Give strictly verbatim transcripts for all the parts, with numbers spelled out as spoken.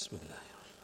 بسم الله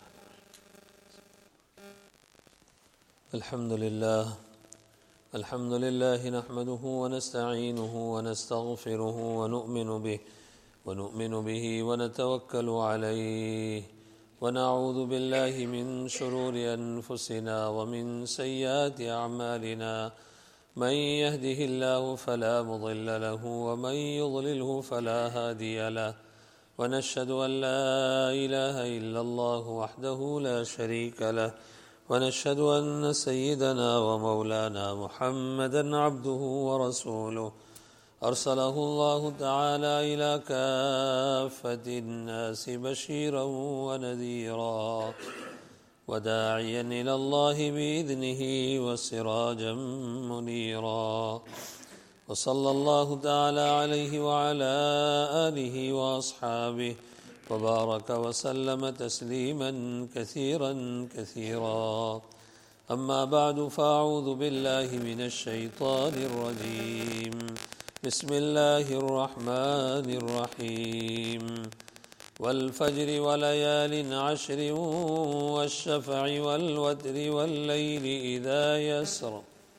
الحمد لله الحمد لله نحمده ونستعينه ونستغفره ونؤمن به ونؤمن به ونتوكل عليه ونعوذ بالله من شرور أنفسنا ومن سيئات أعمالنا من يهده الله فلا مضل له ومن يضلله فلا هادي له ونشهد أن لا إله إلا الله وحده لا شريك له ونشهد أن سيدنا ومولانا محمدا عبده ورسوله أرسله الله تعالى إلى كافة الناس بشيرا ونذيرا وداعيا إلى الله بإذنه وسراجا منيرا وصلى الله تعالى عليه وعلى آله وأصحابه وبارك وسلم تسليما كثيرا كثيرا أما بعد فأعوذ بالله من الشيطان الرجيم بسم الله الرحمن الرحيم والفجر وليال عشر والشفع والوتر والليل إذا يسر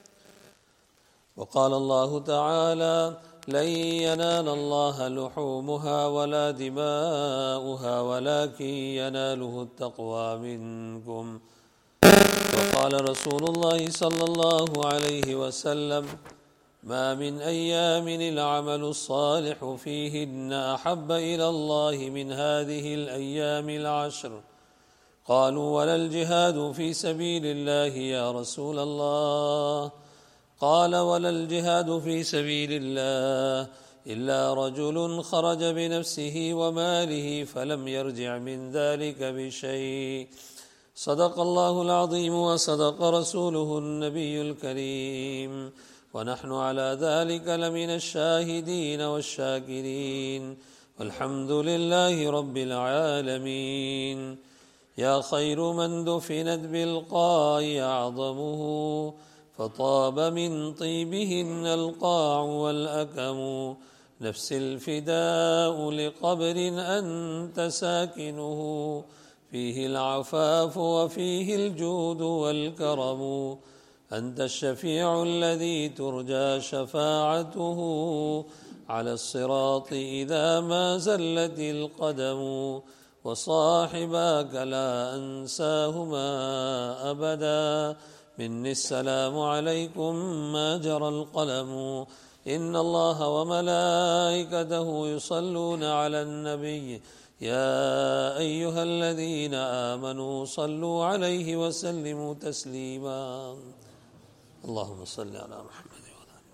وقال الله تعالى لن ينال الله لحومها ولا دماؤها ولكن يناله التقوى منكم وقال رسول الله صلى الله عليه وسلم ما من أيام العمل الصالح فيهن أحب إلى الله من هذه الأيام العشر قالوا ولا الجهاد في سبيل الله يا رسول الله قال ولا الجهاد في سبيل الله إلا رجل خرج بنفسه وماله فلم يرجع من ذلك بشيء صدق الله العظيم وصدق رسوله النبي الكريم ونحن على ذلك لمن الشاهدين والشاكرين والحمد لله رب العالمين يا خير من دفنت بالقاع أعظمه فطاب من طيبهن القاع والأكم نفس الفداء لقبر أنت ساكنه فيه العفاف وفيه الجود والكرم أنت الشفيع الذي ترجى شفاعته على الصراط إذا ما زلت القدم وصاحباك لا أنساهما أبدا مني السلام عليكم ما جرى القلم إن الله وملائكته يصلون على النبي يا أيها الذين آمنوا صلوا عليه وسلموا تسليما اللهم صل على محمد وعلى آله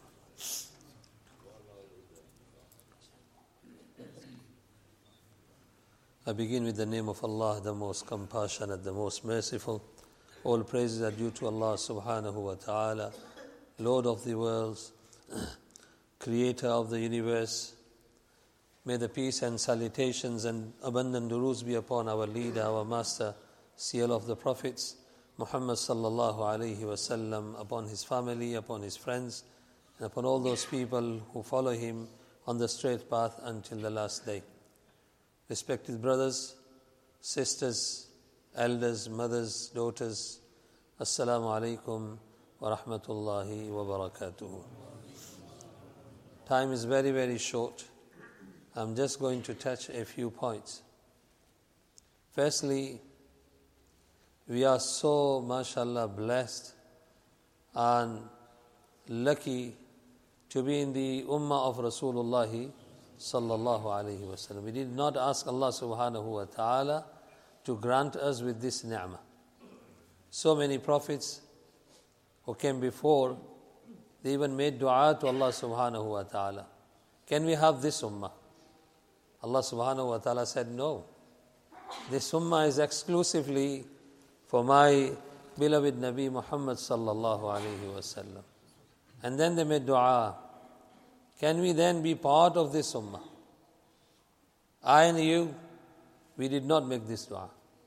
I begin with the name of Allah, the most compassionate, the most merciful. All praises are due to Allah subhanahu wa ta'ala, Lord of the worlds, Creator of the universe. May the peace and salutations and abundant duroos be upon our leader, our master, seal of the prophets, Muhammad sallallahu alayhi wa sallam, upon his family, upon his friends, and upon all those people who follow him on the straight path until the last day. Respected brothers, sisters, elders, mothers, daughters, Assalamu alaikum wa rahmatullahi wa barakatuhu. Time is very, very short. I'm just going to touch a few points. Firstly, we are so, mashallah, blessed and lucky to be in the ummah of Rasulullah sallallahu alayhi wa sallam. We did not ask Allah subhanahu wa ta'ala to grant us with this ni'mah. So many prophets who came before, they even made dua to Allah subhanahu wa ta'ala. Can we have this ummah? Allah subhanahu wa ta'ala said, no. This ummah is exclusively for my beloved Nabi Muhammad sallallahu alayhi wa sallam. And then they made dua. Can we then be part of this ummah? I and you, we did not make this dua.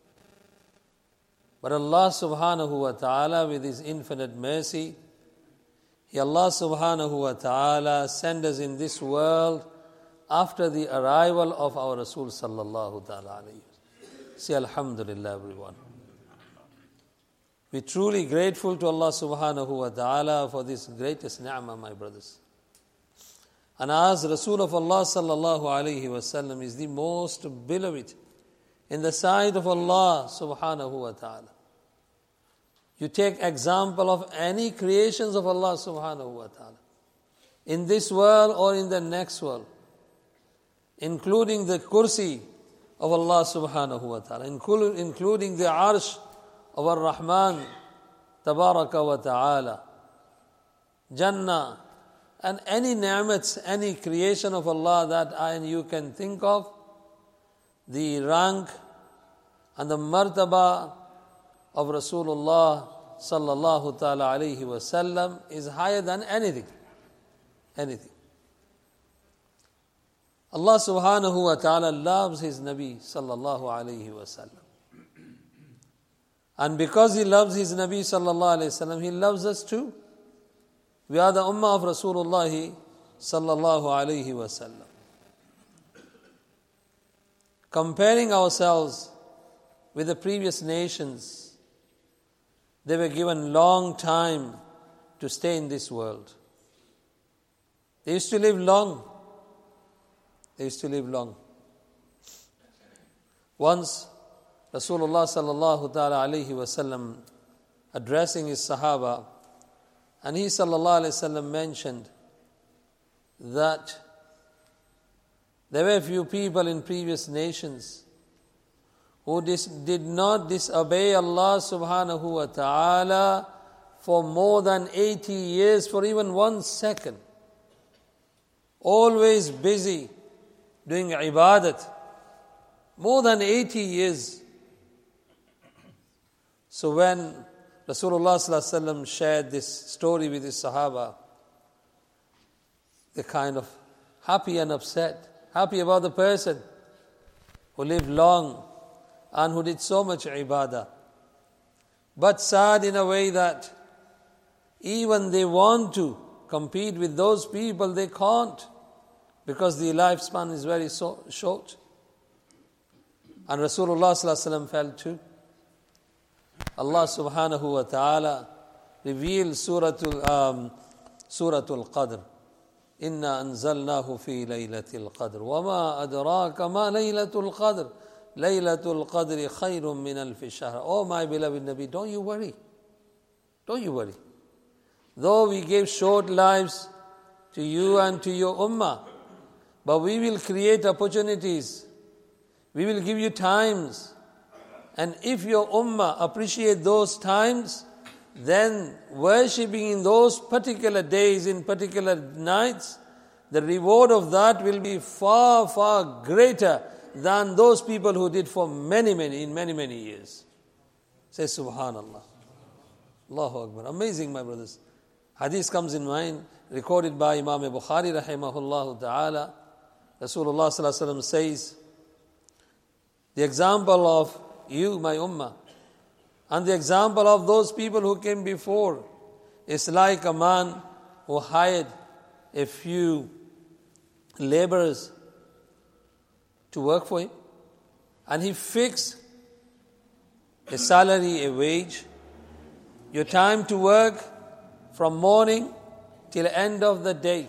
But Allah subhanahu wa ta'ala, with His infinite mercy, He Allah subhanahu wa ta'ala sent us in this world after the arrival of our Rasul sallallahu ta'ala alayhi Say Alhamdulillah, everyone. We're truly grateful to Allah subhanahu wa ta'ala for this greatest ni'mah, my brothers. And as Rasul of Allah sallallahu alayhi wa sallam is the most beloved in the sight of Allah subhanahu wa ta'ala. You take example of any creations of Allah subhanahu wa ta'ala, in this world or in the next world, including the kursi of Allah subhanahu wa ta'ala, including the arsh of Ar-Rahman tabaraka wa ta'ala, Jannah, and any ni'mats, any creation of Allah that I and you can think of, the rank and the martaba of Rasulullah sallallahu ta'ala alayhi wa sallam is higher than anything. Anything. Allah subhanahu wa ta'ala loves His Nabi sallallahu alayhi wa sallam. And because He loves His Nabi sallallahu alayhi wa sallam, He loves us too. We are the ummah of Rasulullah sallallahu alayhi wa sallam. Comparing ourselves with the previous nations, they were given long time to stay in this world. They used to live long. They used to live long. Once, Rasulullah sallallahu ta'ala alayhi wa sallam addressing his Sahaba, and he sallallahu alayhi wa sallam mentioned that there were a few people in previous nations who dis- did not disobey Allah subhanahu wa ta'ala for more than eighty years, for even one second. Always busy doing ibadat. More than eighty years. So when Rasulullah sallallahu alaihi wasallam shared this story with his Sahaba, they kind of happy and upset. Happy about the person who lived long and who did so much ibadah. But sad in a way that even they want to compete with those people, they can't, because the lifespan is very so short. And Rasulullah sallallahu alaihi wasallam felt too. Allah subhanahu wa ta'ala revealed Suratul um, Suratul Qadr. Inna anzalnahu fi laylatil qadr. Wama adraka ma laylatul qadr. Laylatul qadri khayrun min alfi shahr. Oh my beloved Nabi, don't you worry. Don't you worry. Though we gave short lives to you and to your ummah, but we will create opportunities. We will give you times. And if your ummah appreciate those times, then worshipping in those particular days, in particular nights, the reward of that will be far, far greater than those people who did for many, many, in many, many years. Say Subhanallah. Allahu Akbar. Amazing, my brothers. Hadith comes in mind, recorded by Imam Bukhari rahimahullah ta'ala. Rasulullah sallallahu alaihi wasallam says, the example of you, my ummah, and the example of those people who came before is like a man who hired a few laborers to work for him, and he fixed a salary, a wage, your time to work from morning till end of the day,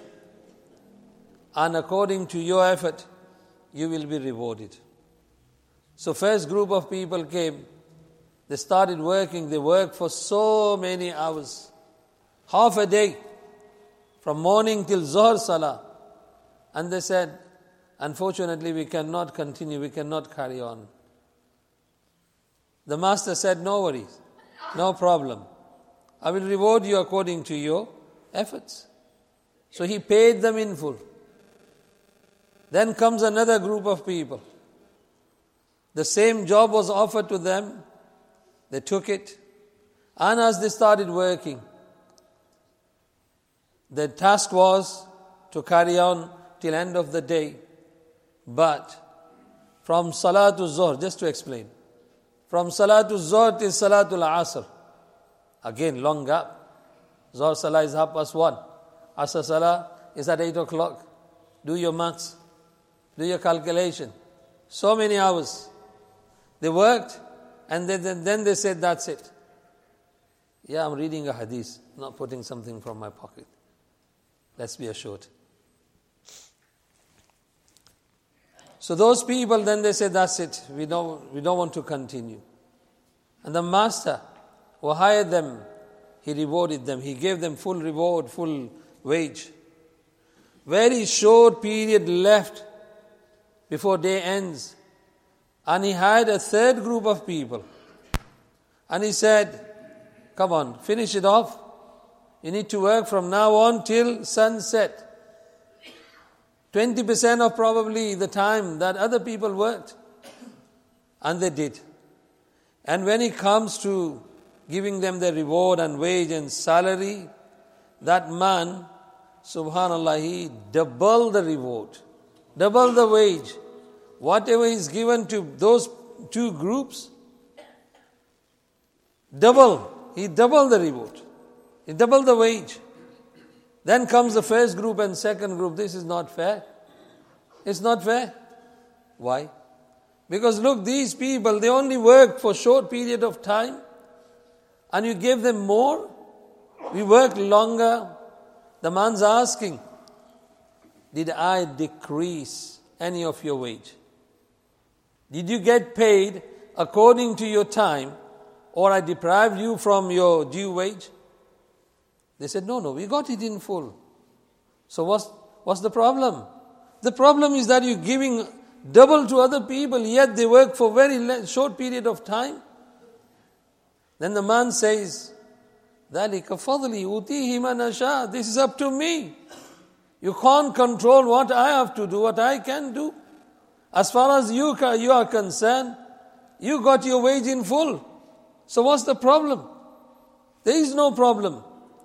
and according to your effort, you will be rewarded. So first group of people came, they started working, they worked for so many hours, half a day, from morning till Zohar Salah. And they said, unfortunately we cannot continue, we cannot carry on. The master said, no worries, no problem. I will reward you according to your efforts. So he paid them in full. Then comes another group of people. The same job was offered to them. They took it. And as they started working, their task was to carry on till end of the day. But from Salatul Zuhr, just to explain, from Salatul Zuhr till Salatul Asr, again long gap. Zuhr Salah is half past one. Asr Salah is at eight o'clock. Do your maths. Do your calculation. So many hours. They worked, and then, then, then they said, that's it. Yeah, I'm reading a hadith, not putting something from my pocket. Let's be assured. So those people, then they said, that's it. We don't, we don't want to continue. And the master who hired them, he rewarded them. He gave them full reward, full wage. Very short period left before day ends. And he hired a third group of people. And he said, come on, finish it off. You need to work from now on till sunset. twenty percent of probably the time that other people worked. And they did. And when it comes to giving them their reward and wage and salary, that man, subhanallah, he doubled the reward, doubled the wage. Whatever is given to those two groups, double. He doubled the reward. He doubled the wage. Then comes the first group and second group. This is not fair. It's not fair. Why? Because look, these people, they only worked for a short period of time, and you gave them more. We worked longer. The man's asking, did I decrease any of your wage? Did you get paid according to your time, or I deprived you from your due wage? They said, no, no, we got it in full. So what's, what's the problem? The problem is that you're giving double to other people, yet they work for a very short period of time. Then the man says, ذَلِكَ فَضْلِي أُوتِيهِ مَنْ أَشَاءُ. This is up to me. You can't control what I have to do, what I can do. As far as you, you are concerned, you got your wage in full. So what's the problem? There is no problem.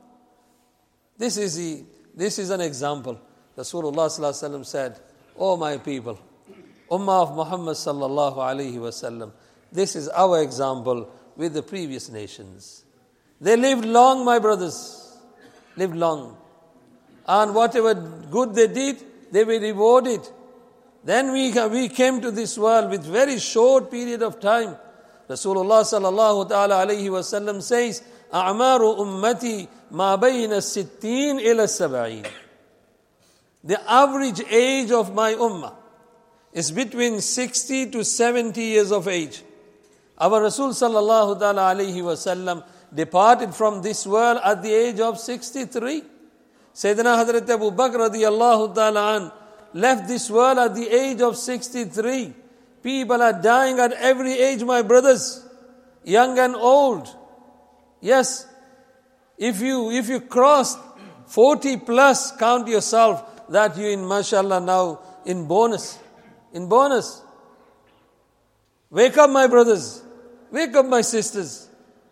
This is the, this is an example. Rasulullah sallallahu alaihi wasallam said, "O my people, Ummah of Muhammad sallallahu alaihi wasallam, this is our example with the previous nations. They lived long, my brothers, lived long. And whatever good they did, they were rewarded. Then we, we came to this world with very short period of time. Rasulullah sallallahu ta'ala alayhi wa sallam says, أَعْمَارُ أُمَّتِي مَا بَيْنَ السِّتِّينَ إِلَى السَّبْعِينَ. The average age of my ummah is between sixty to seventy years of age. Our Rasul sallallahu ta'ala alayhi wa sallam departed from this world at the age of sixty-three. Sayyidina Hazrat Abu Bakr radiyallahu ta'ala an left this world at the age of sixty-three. People are dying at every age, my brothers, young and old. Yes, if you if you cross forty plus, count yourself that you in mashallah now in bonus. In bonus. Wake up, my brothers. Wake up, my sisters.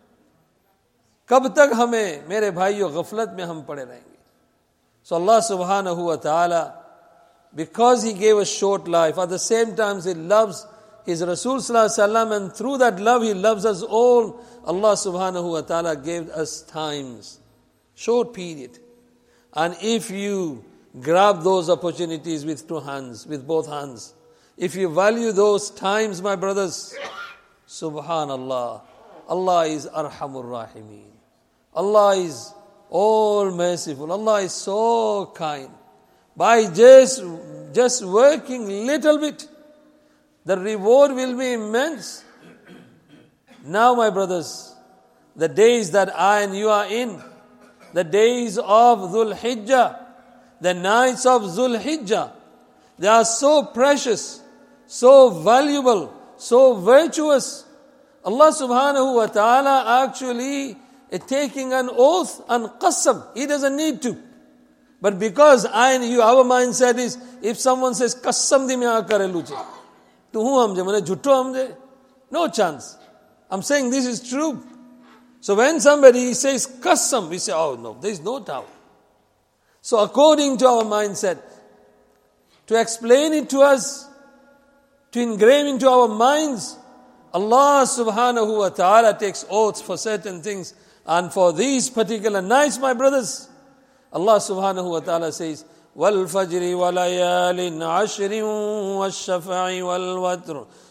कब तक हमें मेरे भाइयों गफलत में हम पड़े रहेंगे? So Allah subhanahu wa ta'ala, because He gave us short life, at the same time He loves His Rasul sallallahu alaihi wasallam, and through that love He loves us all. Allah subhanahu wa ta'ala gave us times, short period. And if you grab those opportunities with two hands, with both hands, if you value those times, my brothers, subhanallah, Allah is Arhamur Rahimeen. Allah is all merciful. Allah is so kind. By just, just working little bit, the reward will be immense. Now, my brothers, the days that I and you are in, the days of Dhul Hijjah, the nights of Dhul Hijjah, they are so precious, so valuable, so virtuous. Allah subhanahu wa ta'ala actually is taking an oath and qasam. He doesn't need to. But because I and you, our mindset is, if someone says, qasam di mein aakar luche, to hu hamje, mane jhutto hamje? No chance. I'm saying this is true. So when somebody says qasam, we say, oh no, there is no doubt. So according to our mindset, to explain it to us, to engrave into our minds, Allah subhanahu wa ta'ala takes oaths for certain things. And for these particular nights, my brothers, Allah subhanahu wa ta'ala says, وَالْفَجْرِ وَلَيَالٍ عَشْرٍ وَالشَّفَعِ وَالْوَتْرِ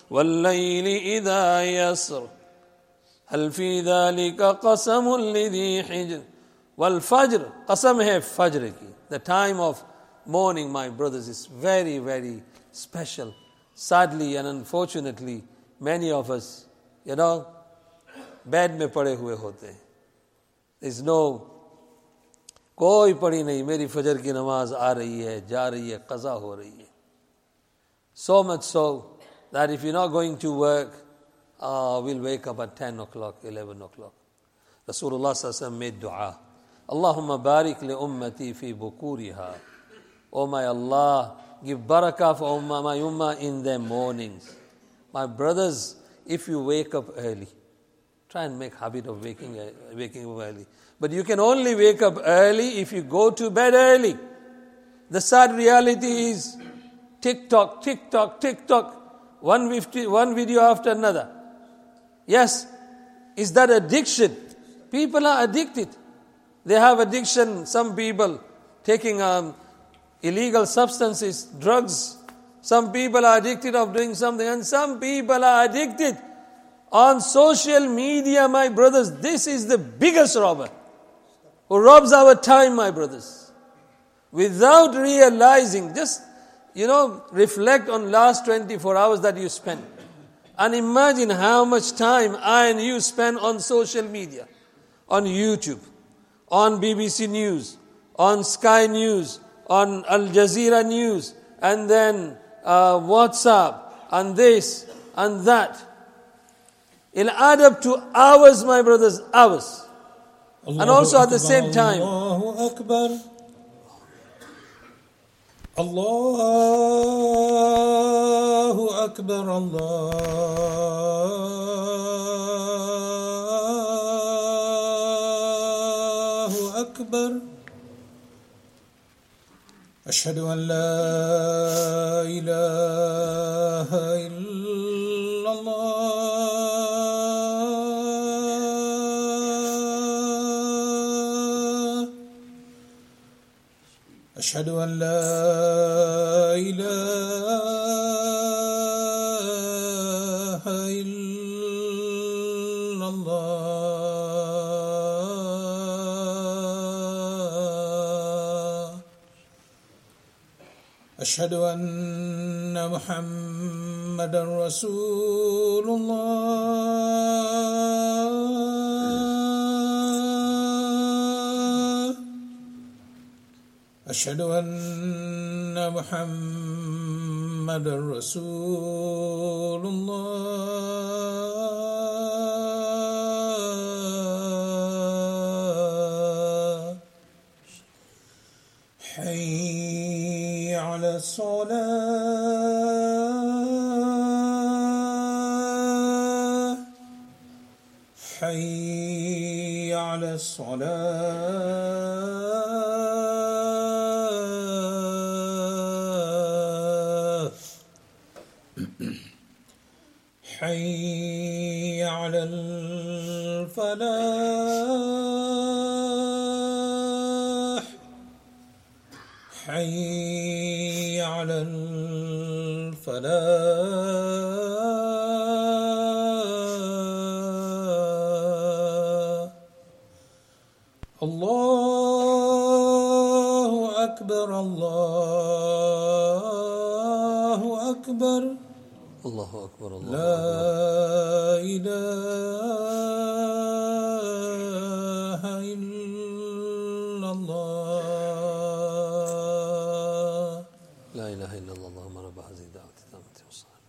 وَاللَّيْلِ إِذَا يَسْرِ هَلْ فِي ذَلِكَ قَسَمٌ لِذِي حِجْرٍ وَالْفَجْرِ Qasam hai Fajr ki. The time of morning, my brothers, is very, very special. Sadly and unfortunately, many of us, you know, bed mein pade hue hote hain. There's no, koi padi nahi, meri fajr ki namaz aa rahi hai, ja rahi hai, qaza ho rahi hai. So much so that if you're not going to work, uh, we'll wake up at ten o'clock, eleven o'clock. Rasulullah sallallahu alaihi wasallam made dua. Allahumma barik li ummati fi bukuriha. Oh my Allah, give barakah for ummah, my ummah in their mornings. My brothers, if you wake up early, try and make habit of waking, waking up early. But you can only wake up early if you go to bed early. The sad reality is TikTok, TikTok, TikTok, one, fifty, one video after another. Yes, is that addiction? People are addicted. They have addiction, some people taking um, illegal substances, drugs. Some people are addicted of doing something, and some people are addicted on social media, my brothers. This is the biggest robber who robs our time, my brothers. Without realizing, just, you know, reflect on last twenty-four hours that you spent. And imagine how much time I and you spend on social media, on YouTube, on B B C News, on Sky News, on Al Jazeera News, and then uh, WhatsApp, and this, and that. It'll add up to hours, my brothers, hours. Allahu and also at the Akbar, same time, Allahu Akbar. Allahu Akbar, Allahu Akbar. أشهد أن لا إله إلا الله أشهد أن لا إله إلا الله أشهد أن محمدا رسول الله أشهد أن محمدا رسول الله حي على الصلاة حي على الصلاة حي على الفلاح حي على الفلاح الله أكبر الله أكبر Allahu Akbar, Allahu لا إله إلا الله La ilaha illallah, Allahumma rabba hazihi da'wati tammati was-salam.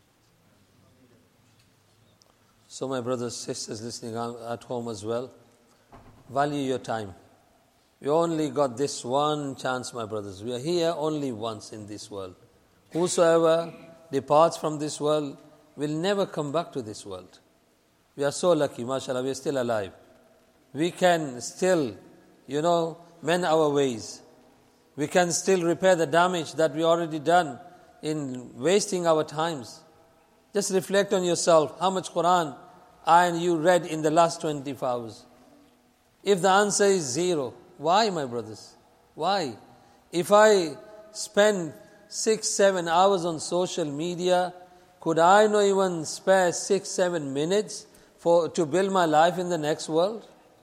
So my brothers, sisters listening at home as well, value your time. We only got this one chance, my brothers. We are here only once in this world. Whosoever departs from this world will never come back to this world. We are so lucky, mashallah, we are still alive. We can still, you know, mend our ways. We can still repair the damage that we already done in wasting our times. Just reflect on yourself, how much Quran I and you read in the last twenty-four hours. If the answer is zero, why, my brothers? Why? If I spend six, seven hours on social media, could I not even spare six, seven minutes for to build my life in the next world?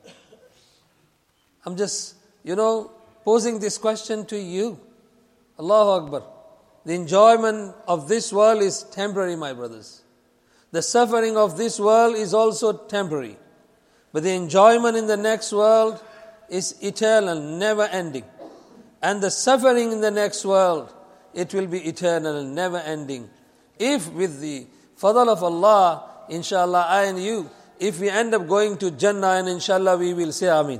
I'm just, you know, posing this question to you. Allahu Akbar. The enjoyment of this world is temporary, my brothers. The suffering of this world is also temporary. But the enjoyment in the next world is eternal, never ending. And the suffering in the next world, it will be eternal, never ending. If with the fadl of Allah, inshallah, I and you, if we end up going to Jannah, and inshallah we will say Ameen.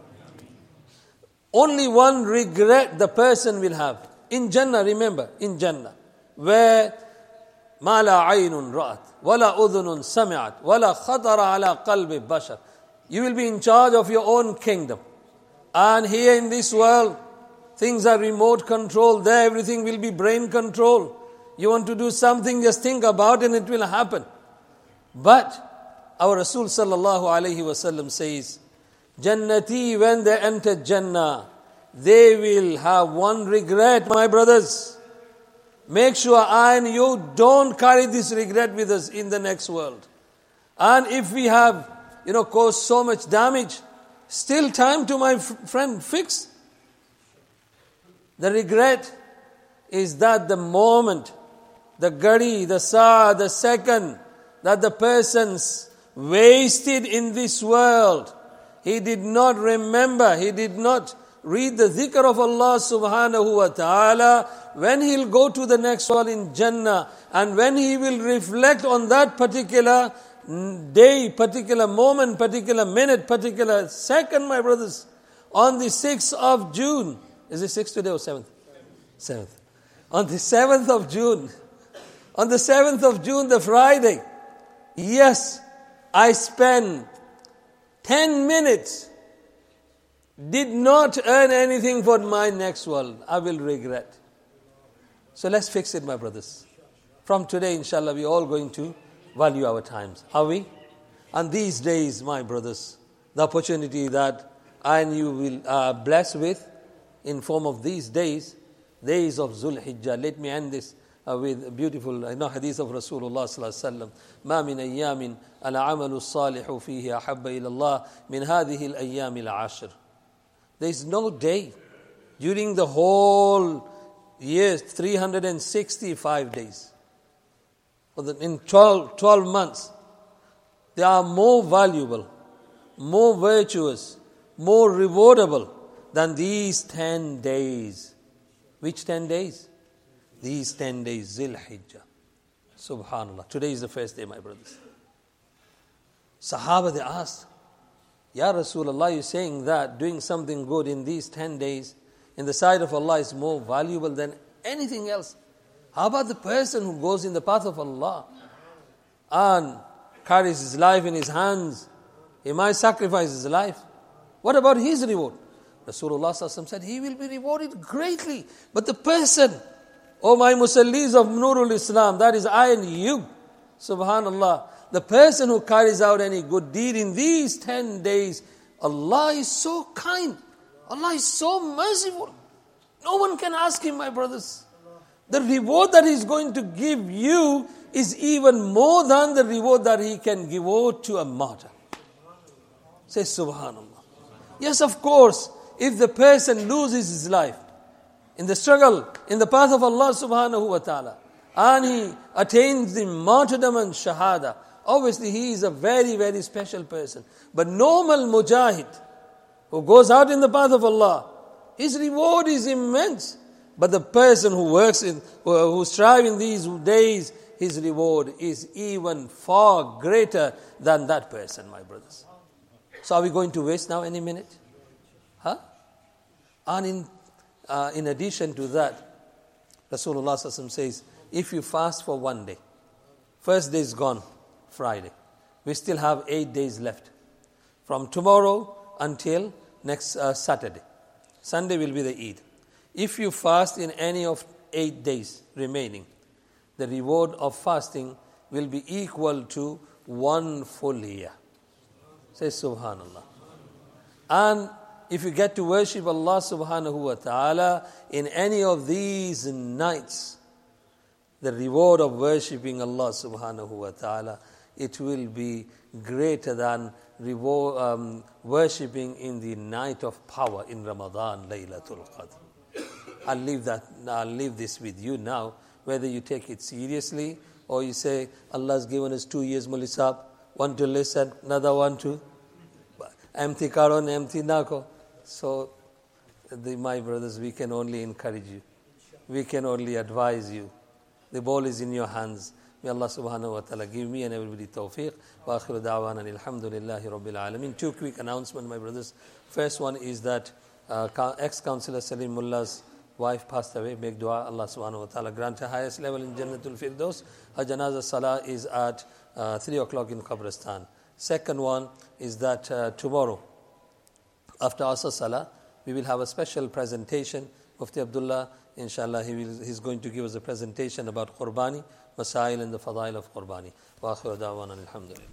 Only one regret the person will have. In Jannah, remember, in Jannah, where ما لا عين رأت ولا أذن سمعت ولا خطر على قلب بشر. You will be in charge of your own kingdom. And here in this world, things are remote control. There everything will be brain control. You want to do something, just think about it and it will happen. But our Rasul sallallahu alayhi wasallam says, Jannati, when they enter Jannah, they will have one regret, my brothers. Make sure I and you don't carry this regret with us in the next world. And if we have, you know, caused so much damage, still time to my f- friend fix. The regret is that the moment, the gadi, the sa, the second that the person's wasted in this world, he did not remember, he did not read the dhikr of Allah subhanahu wa ta'ala, when he'll go to the next world in Jannah, and when he will reflect on that particular day, particular moment, particular minute, particular second, my brothers, on the sixth of June, is it sixth today or seventh? seventh. On the seventh of June, on the seventh of June, the Friday, yes, I spent ten minutes, did not earn anything for my next world. I will regret. So let's fix it, my brothers. From today, inshallah, we're all going to value our times. Are we? And these days, my brothers, the opportunity that I and you will uh, bless with in form of these days, days of Zul Hijjah. Let me end this uh, with a beautiful you know, hadith of Rasulullah sallallahu alaihi wasallam. ما من أيام العمل الصالح فيه أحب إلى الله من هذه الأيام العشر. There is no day during the whole year, three hundred sixty-five days, in twelve, twelve months, they are more valuable, more virtuous, more rewardable than these ten days. Which ten days? These ten days, Zil Hijjah. Subhanallah. Today is the first day, my brothers. Sahaba, they asked, Ya Rasulullah, you're saying that doing something good in these ten days in the sight of Allah is more valuable than anything else. How about the person who goes in the path of Allah and carries his life in his hands? He might sacrifice his life. What about his reward? Rasulullah sallallahu alaihi wasallam said, he will be rewarded greatly. But the person, oh my musallis of Nurul Islam, that is I and you, subhanallah, the person who carries out any good deed in these ten days, Allah is so kind. Allah is so merciful. No one can ask him, my brothers. The reward that he's going to give you is even more than the reward that he can give out to a martyr. Say subhanallah. Yes, of course, if the person loses his life in the struggle, in the path of Allah subhanahu wa ta'ala, and he attains the martyrdom and shahada, obviously he is a very, very special person. But normal mujahid, who goes out in the path of Allah, his reward is immense. But the person who works in, who strives in these days, his reward is even far greater than that person, my brothers. So are we going to waste now any minute? Huh? And in, uh, in addition to that, Rasulullah sallallahu alaihi wasallam says, if you fast for one day, first day is gone, Friday. We still have eight days left. From tomorrow until next uh, Saturday. Sunday will be the Eid. If you fast in any of eight days remaining, the reward of fasting will be equal to one full year. Say subhanallah. And if you get to worship Allah subhanahu wa ta'ala in any of these nights, the reward of worshipping Allah subhanahu wa ta'ala, it will be greater than reward, um, worshipping in the night of power in Ramadan, Laylatul Qadr. I'll leave that, I'll leave this with you now, whether you take it seriously or you say, Allah's given us two years mulisab, one to listen, another one to empty karon, empty nako. So, the, my brothers, we can only encourage you. We can only advise you. The ball is in your hands. May Allah subhanahu wa ta'ala give me and everybody tawfiq. Wa akhiru da'wana alhamdulillahi rabbil alameen. Two quick announcements, my brothers. First one is that uh, ex-councillor Salim Mullah's wife passed away. Make dua, Allah subhanahu wa ta'ala grant her highest level in Jannatul Firdaus. Her janazah salah is at uh, three o'clock in Qabristan. Second one is that uh, tomorrow, after Asr Salah, we will have a special presentation. Mufti Abdullah, inshallah, he will, he's going to give us a presentation about Qurbani, Masail and the Fadail of Qurbani. Wa akhiru da'wana alhamdulillah.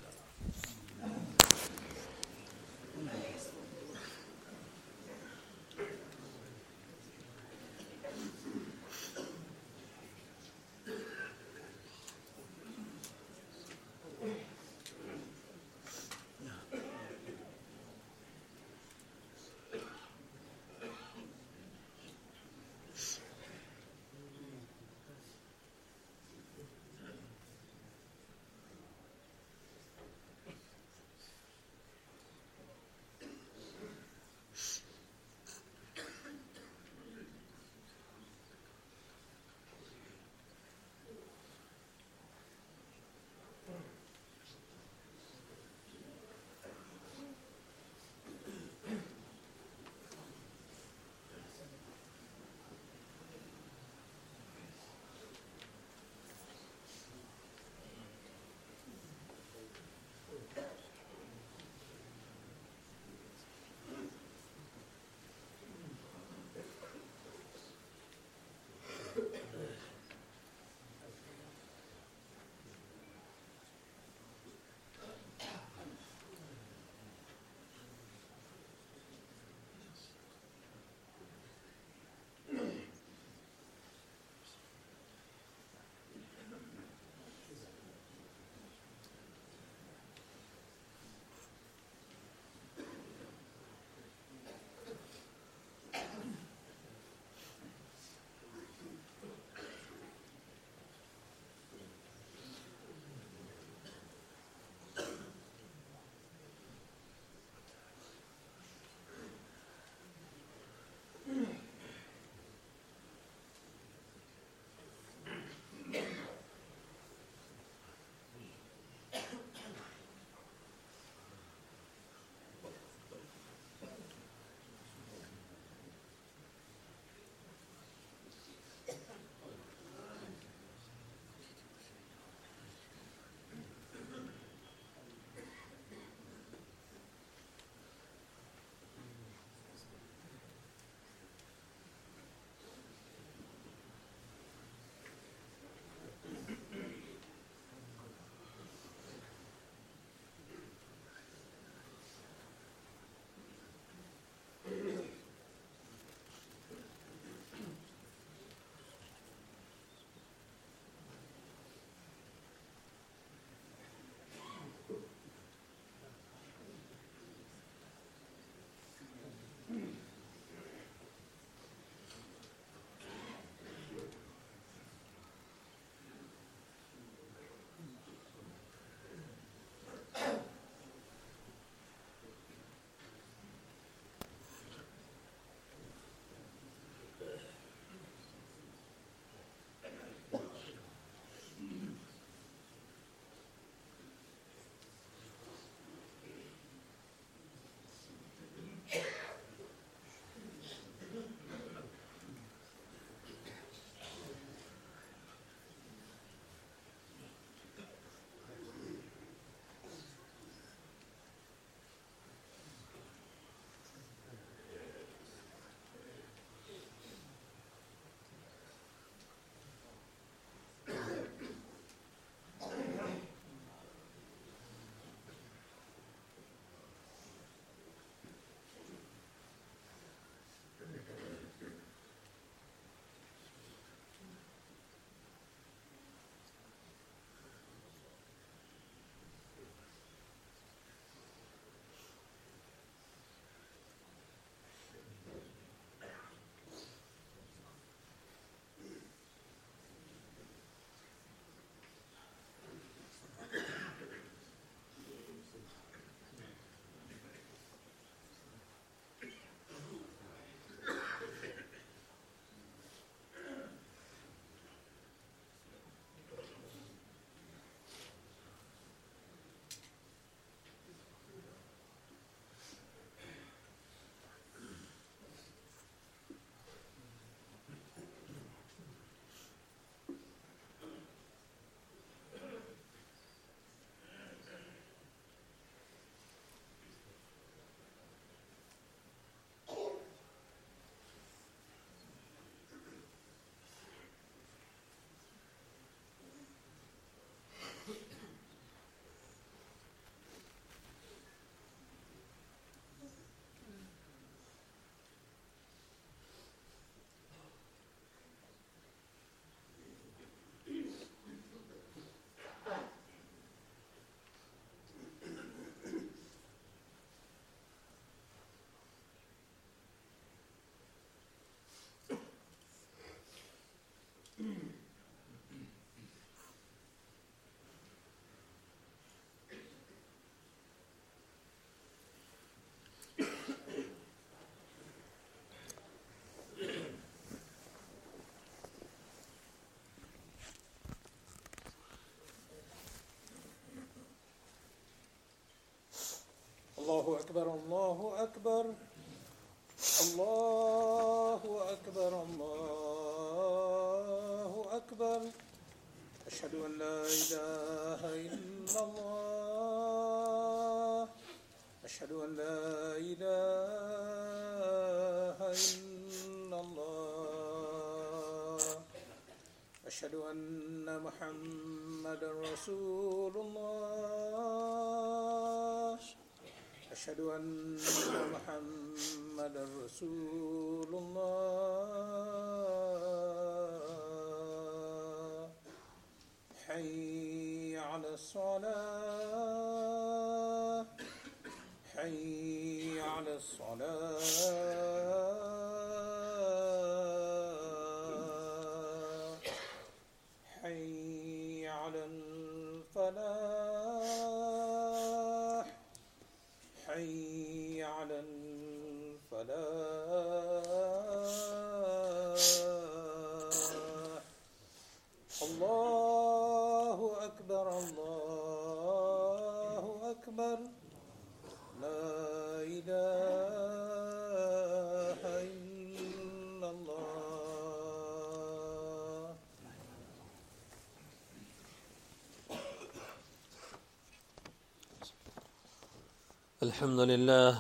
الله أكبر الله أكبر الله أكبر الله أكبر أشهد أن لا إله إلا الله أشهد أن لا إله إلا الله أشهد أن محمدا رسول الله أشهد أن محمدا رسول الله حي على الصلاة حي على الصلاة حي على الفلاح حي على الفلاح الله أكبر الله أكبر لا إله إلا الله. الحمد لله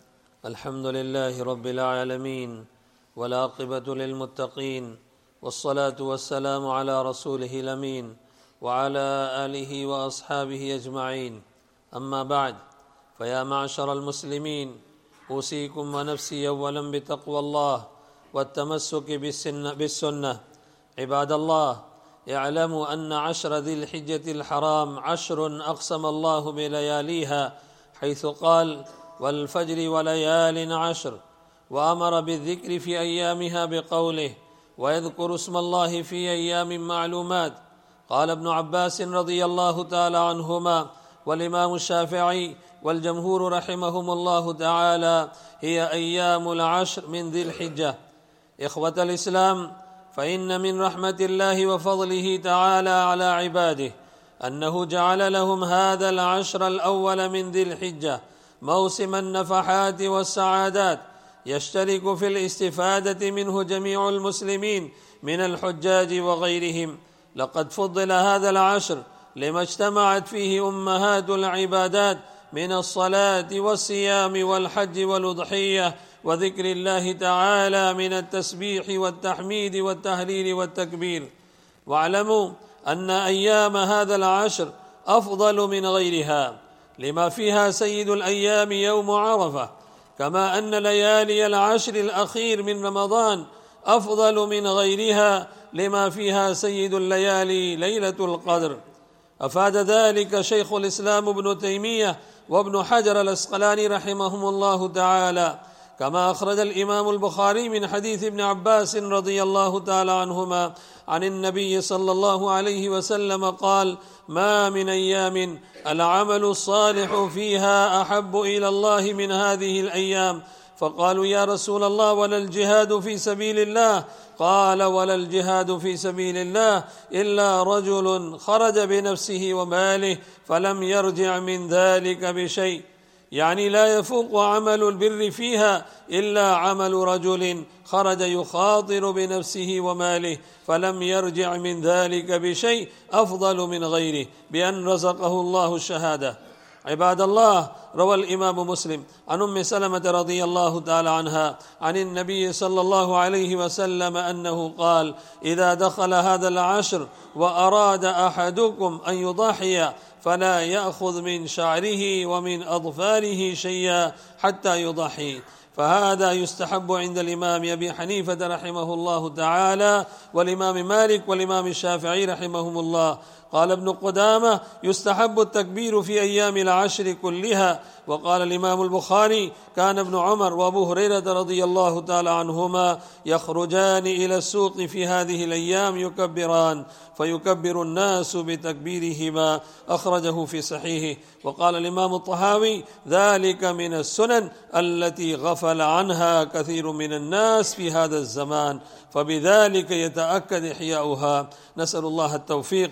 الحمد لله رب العالمين والعاقبة للمتقين والصلاة والسلام على رسوله الأمين وعلى آله وأصحابه أجمعين. أما بعد، فيا معشر المسلمين، أوصيكم ونفسي أولا بتقوى الله والتمسك بالسنة. عباد الله، اعلموا أن عشر ذي الحجة الحرام عشر أقسم الله بلياليها، حيث قال: والفجر وليال عشر، وأمر بالذكر في أيامها بقوله: ويذكر اسم الله في أيام معلومات. قال ابن عباس رضي الله تعالى عنهما والإمام الشافعي والجمهور رحمهم الله تعالى: هي أيام العشر من ذي الحجة. إخوة الإسلام، فإن من رحمة الله وفضله تعالى على عباده أنه جعل لهم هذا العشر الأول من ذي الحجة موسم النفحات والسعادات، يشترك في الاستفادة منه جميع المسلمين من الحجاج وغيرهم. لقد فضل هذا العشر لما اجتمعت فيه أمهات العبادات من الصلاة والصيام والحج والأضحية وذكر الله تعالى من التسبيح والتحميد والتهليل والتكبير. واعلموا أن أيام هذا العشر أفضل من غيرها، لما فيها سيد الأيام يوم عرفة، كما أن ليالي العشر الأخير من رمضان أفضل من غيرها، لما فيها سيد الليالي ليلة القدر. أفاد ذلك شيخ الإسلام ابن تيمية وابن حجر العسقلاني رحمهم الله تعالى، كما أخرج الإمام البخاري من حديث ابن عباس رضي الله تعالى عنهما عن النبي صلى الله عليه وسلم قال: ما من أيام العمل الصالح فيها أحب إلى الله من هذه الأيام. فقالوا: يا رسول الله، ولا الجهاد في سبيل الله؟ قال: ولا الجهاد في سبيل الله إلا رجل خرج بنفسه وماله فلم يرجع من ذلك بشيء، يعني لا يفوق عمل البر فيها إلا عمل رجل خرج يخاطر بنفسه وماله فلم يرجع من ذلك بشيء أفضل من غيره بأن رزقه الله الشهادة. عباد الله، روى الإمام مسلم عن أم سلمة رضي الله تعالى عنها عن النبي صلى الله عليه وسلم أنه قال: إذا دخل هذا العشر وأراد أحدكم أن يضحي فلا يأخذ من شعره ومن أظفاره شيئا حتى يضحي. فهذا يستحب عند الإمام أبي حنيفة رحمه الله تعالى والإمام مالك والإمام الشافعي رحمهم الله. قال ابن قدامة: يستحب التكبير في أيام العشر كلها. وقال الإمام البخاري: كان ابن عمر وأبو هريرة رضي الله تعالى عنهما يخرجان إلى السوق في هذه الأيام يكبران، فيكبر الناس بتكبيرهما. أخرجه في صحيحه. وقال الإمام الطحاوي: ذلك من السنن التي غفل عنها كثير من الناس في هذا الزمان، فبذلك يتأكد إحياؤها. نسأل الله التوفيق لما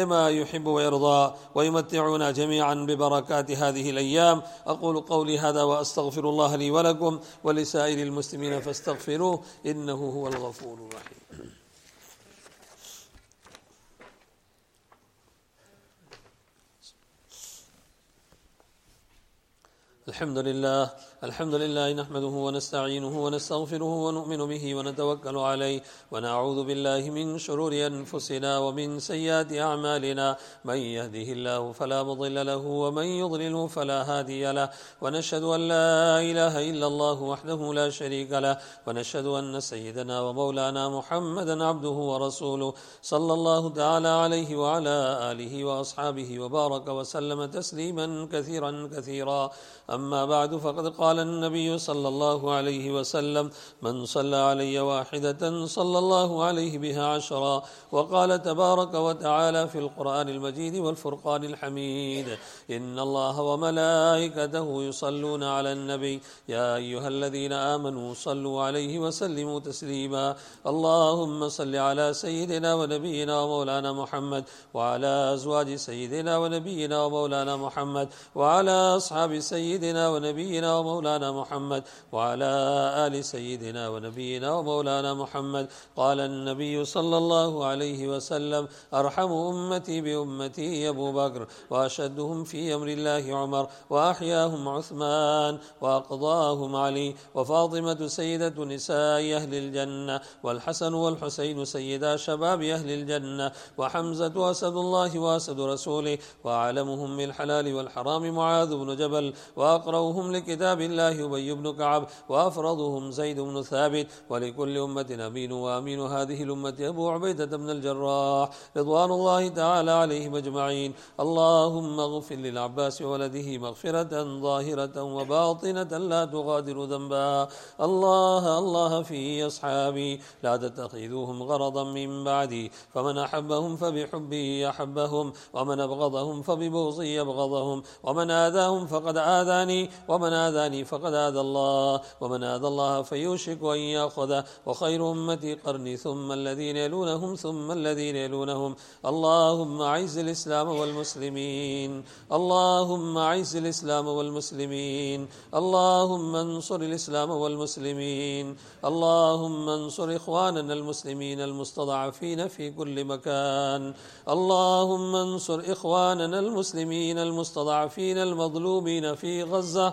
بما يحب ويرضى ويمتعنا جميعا ببركات هذه الأيام. أقول قولي هذا وأستغفر الله لي ولكم ولسائر المسلمين فاستغفروه إنه هو الغفور الرحيم. الحمد لله الحمد لله نحمده ونستعينه ونستغفره ونؤمن به ونتوكل عليه ونعوذ بالله من شرور أنفسنا ومن سيئات أعمالنا. من يهده الله فلا مضل له ومن يضلله فلا هادي له، ونشهد أن لا إله إلا الله وحده لا شريك له، ونشهد أن سيدنا ومولانا محمدا عبده ورسوله صلى الله تعالى عليه وعلى آله وأصحابه وبارك وسلم تسليما كثيرا كثيرا. أما بعد، فقد قال النبي صلى الله عليه وسلم: من صلى علي واحدة صلى الله عليه بها عشرا. وقال تبارك وتعالى في القرآن المجيد والفرقان الحميد: إن الله وملائكته يصلون على النبي يا أيها الذين آمنوا صلوا عليه وسلموا تسليما. اللهم صل على سيدنا ونبينا ومولانا محمد وعلى أزواج سيدنا ونبينا ومولانا محمد وعلى أصحاب سيدنا ونبينا ومولانا محمد وعلى آل سيدنا ونبينا ومولانا محمد. قال النبي صلى الله عليه وسلم: أرحم أمتي بأمتي أبو بكر، وأشدهم في أمر الله عمر، وأحياهم عثمان، وأقضاهم علي، وفاطمة سيدة نساء أهل الجنة، والحسن والحسين سيدا شباب أهل الجنة، وحمزة أسد الله وأسد رسوله، وأعلمهم بالحلال والحرام معاذ بن جبل، وأقرأهم لكتاب الله أبي بن كعب، وأفرضهم زيد بن ثابت. ولكل أمة أمين، وأمين هذه الأمة أبو عبيدة بن الجراح رضوان الله تعالى عليهم أجمعين. اللهم اغفر للعباس وولده مغفرة ظاهرة وباطنة لا تغادر ذنبا. الله الله في أصحابي لا تتخذوهم غرضا من بعدي، فمن أحبهم فبحبي أحبهم، ومن أبغضهم فببغضي أبغضهم، ومن آذاهم فقد آذاني، ومن آذاني فقد آذى الله، ومن آذى الله فيوشك أن يأخذه. وخير أمتي قرني، ثم الذين يلونهم ثم الذين يلونهم. اللهم أعز الإسلام والمسلمين، اللهم أعز الإسلام والمسلمين، اللهم انصر الإسلام والمسلمين، اللهم انصر إخواننا المسلمين المستضعفين في كل مكان، اللهم انصر إخواننا المسلمين المستضعفين المظلومين في غزة،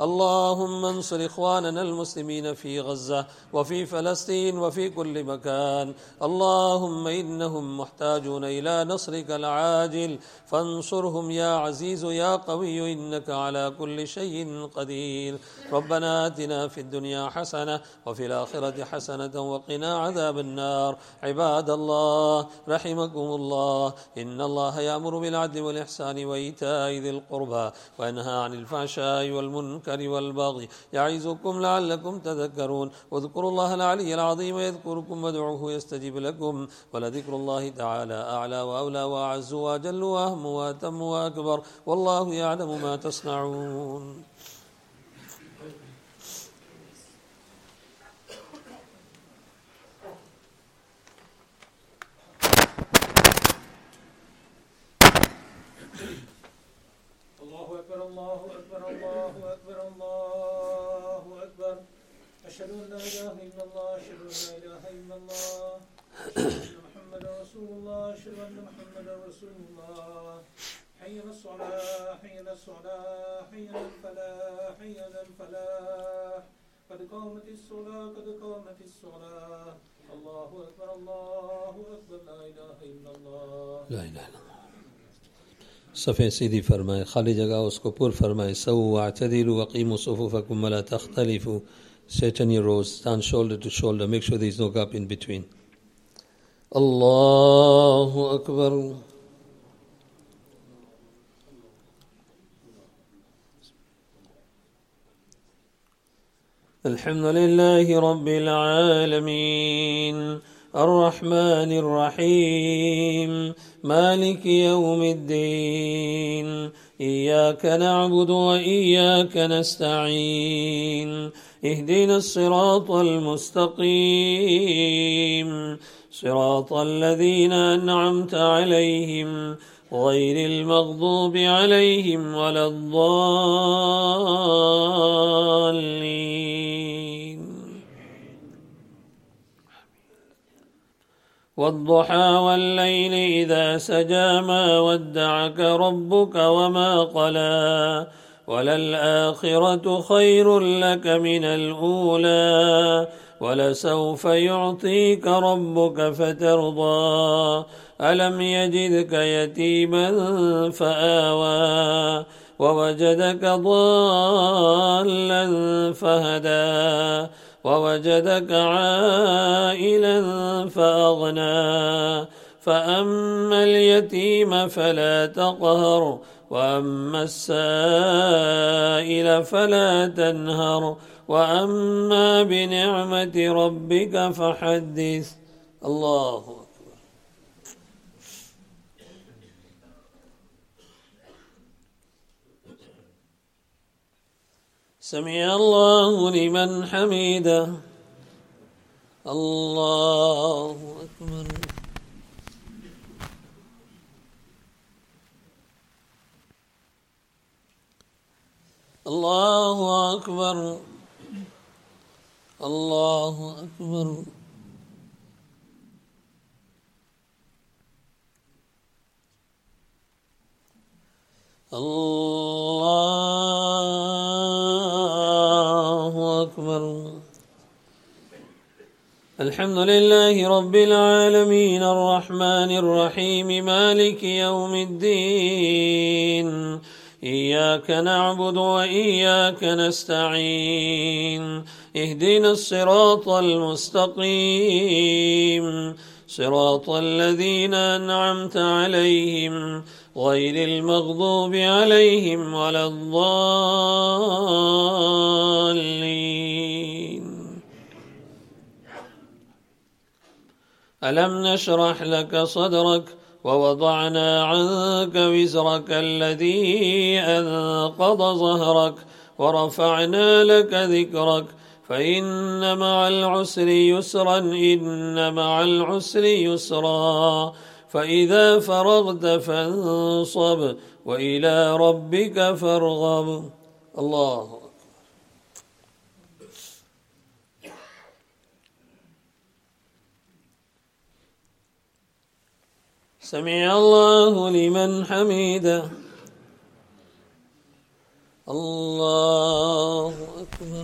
اللهم انصر إخواننا المسلمين في غزة وفي فلسطين وفي كل مكان. اللهم إنهم محتاجون إلى نصرك العاجل، فانصرهم يا عزيز يا قوي، إنك على كل شيء قدير. ربنا آتنا في الدنيا حسنة وفي الآخرة حسنة وقنا عذاب النار. عباد الله رحمكم الله، إن الله يأمر بالعدل والإحسان وإيتاء ذي القربى، وينهى عن الفحشاء والمنكر والبغي، يعظكم لعلكم تذكرون. واذكروا الله العلي العظيم يذكركم، وادعوه يستجب لكم، ولذكر الله تعالى أعلى وأولى وأعز وأجل وأهم وأتم وأكبر، والله يعلم ما تصنعون. الله أكبر الله أكبر الله أكبر. أشهد أن لا إله إلا الله أشهد أن لا إله إلا الله أشهد أن محمدا رسول الله أشهد أن محمدا رسول الله. حي على الصلاة حي على الصلاة حي على الفلاح حي على الفلاح. قد قامت الصلاة قد قامت الصلاة. الله أكبر الله أكبر. لا إله إلا الله لا إله إلا الله. صفحے سیدھی فرمائے، خالی جگہ اس کو پر فرمائے. سو واعتدلوا وقیموا صفوفکم ولا تختلفوا. Sit on your rows, stand shoulder to shoulder, make sure there is no gap in between. Allahu Akbar. Alhamdulillahi Rabbil Alameen, الرحمن الرحيم، مالك يوم الدين، إياك نعبد وإياك نستعين، اهدنا الصراط المستقيم، صراط الذين أنعمت عليهم غير المغضوب عليهم ولا الضالين. والضحى والليل إذا سجى ما ودعك ربك وما قلى وللآخرة خير لك من الأولى ولسوف يعطيك ربك فترضى ألم يجدك يتيما فآوى ووجدك ضالا فهدى ووجدك عائلا فأغنى فأما اليتيم فلا تقهر وأما السائل فلا تنهر وأما بنعمة ربك فحدث. الله أكبر. سمع الله لمن حمده. الله أكبر. الله أكبر. الله أكبر. الله أكبر. الحمد لله رب العالمين الرحمن الرحيم مالك يوم الدين إياك نعبد وإياك نستعين اهدنا الصراط المستقيم صراط الذين أنعمت عليهم غير المغضوب عليهم ولا الضالين. ألم نشرح لك صدرك ووضعنا عنك وزرك الذي أنقض ظهرك ورفعنا لك ذكرك فإن مع العسر يسرا إن مع العسر يسرا فإذا فرغت فانصب وإلى ربك فارغب. الله أكبر. سمع الله لمن حمده. الله أكبر.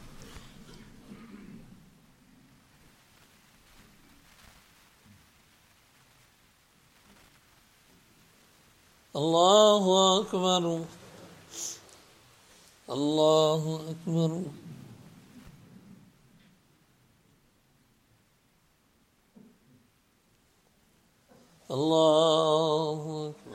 الله أكبر. الله أكبر. الله أكبر.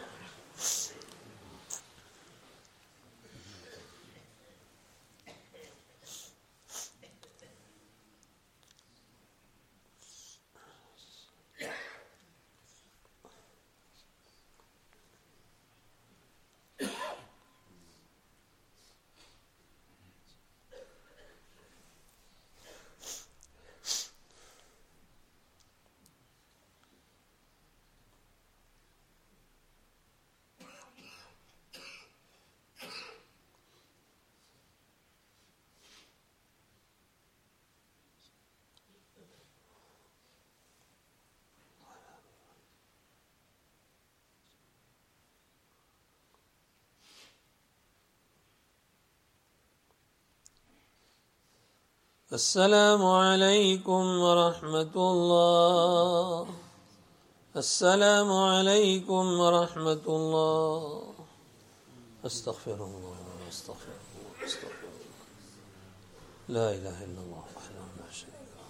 السلام عليكم ورحمة الله. السلام عليكم ورحمة الله. أستغفر الله أستغفر الله أستغفر الله. لا إله إلا الله وحده لا شريك له.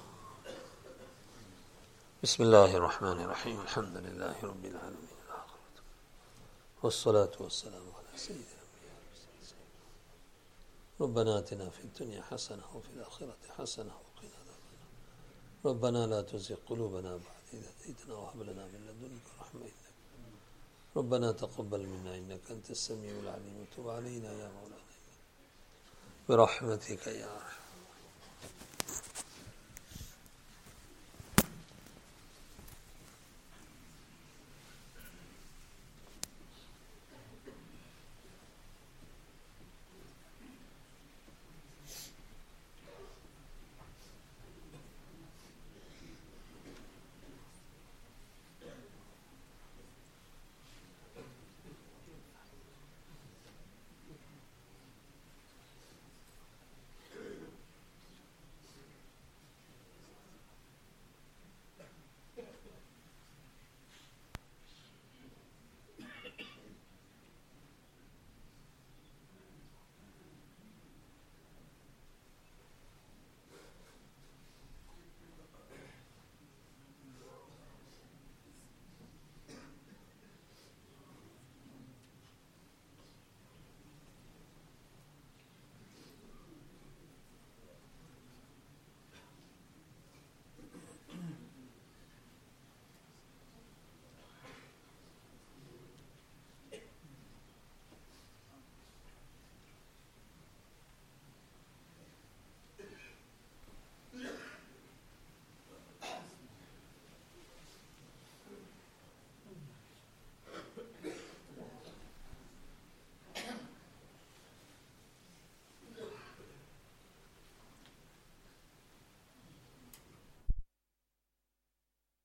بسم الله الرحمن الرحيم الحمد لله رب العالمين والصلاة والسلام على سيدنا ربنا آتنا في الدنيا حسنة وفي الآخرة حسنة وقنا عذاب النار. ربنا لا تزغ قلوبنا بعد إذ هديتنا وهب لنا من لدنك رحمة إنك ربنا تقبل منا إنك أنت السميع العليم وتب علينا يا مولانا برحمتك يا أرحم